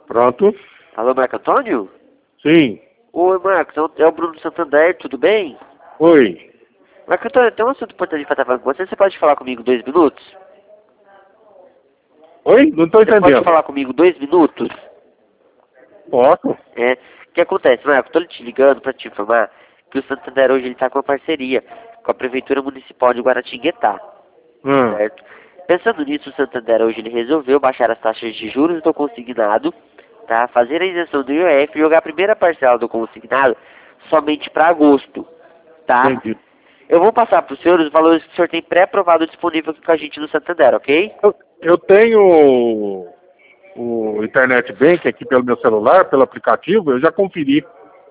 Pronto? Alô, Marco Antônio? Sim. Oi, Marcos, é o Bruno Santander, tudo bem? Oi. Marco Antônio, tem um assunto importante para estar falando com você. Você pode falar comigo 2 minutos? Oi? Não estou Você pode entendendo. falar comigo 2 minutos? Posso? O que acontece, Marco? Estou te ligando para te informar que o Santander hoje está com uma parceria com a Prefeitura Municipal de Guaratinguetá, certo? Pensando nisso, o Santander hoje ele resolveu baixar as taxas de juros do consignado, tá? Fazer a isenção do IOF e jogar a primeira parcela do consignado somente para agosto, tá? Entendi. Eu vou passar para o senhor os valores que o senhor tem pré-aprovado disponível aqui com a gente no Santander, ok? Eu tenho o Internet Bank aqui pelo meu celular, pelo aplicativo, eu já conferi.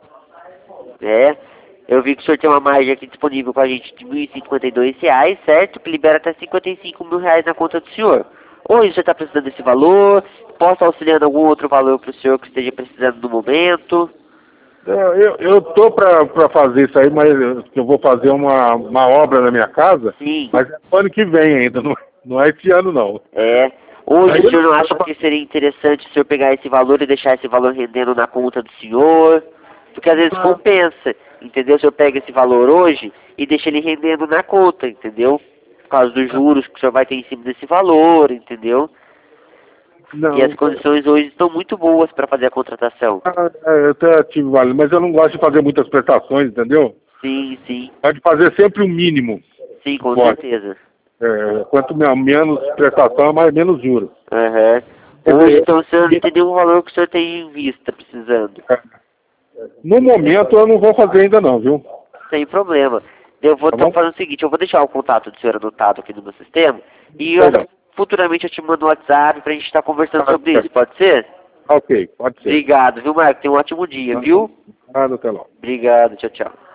Eu vi que o senhor tem uma margem aqui disponível com a gente de R$ 1.052, certo? Que libera até R$ 55 mil na conta do senhor. Hoje o senhor está precisando desse valor? Posso estar auxiliando algum outro valor para o senhor que esteja precisando no momento? Eu tô para fazer isso aí, mas eu vou fazer uma obra na minha casa, Sim. mas é ano que vem ainda, não é esse ano não. Hoje o senhor não acha que seria interessante o senhor pegar esse valor e deixar esse valor rendendo na conta do senhor? Porque às vezes compensa, entendeu? O senhor pega esse valor hoje e deixa ele rendendo na conta, entendeu? Por causa dos juros que o senhor vai ter em cima desse valor, entendeu? Não. E as condições hoje estão muito boas para fazer a contratação. Eu até tive vale, mas eu não gosto de fazer muitas prestações, entendeu? Sim, sim. Pode fazer sempre o mínimo. Sim, com Pode. certeza. Quanto menos prestação, mais menos juros. Hoje, então, o senhor não tem nenhum valor que o senhor tem em vista, precisando. No momento, eu não vou fazer ainda não, viu? Sem problema. Eu vou fazer o seguinte, eu vou deixar o contato do senhor anotado aqui no meu sistema e futuramente eu te mando um WhatsApp pra gente estar conversando sobre isso, pode ser? Ok, pode ser. Obrigado, viu, Marco? Tenha um ótimo dia, viu? Nada, até logo. Obrigado, tchau, tchau.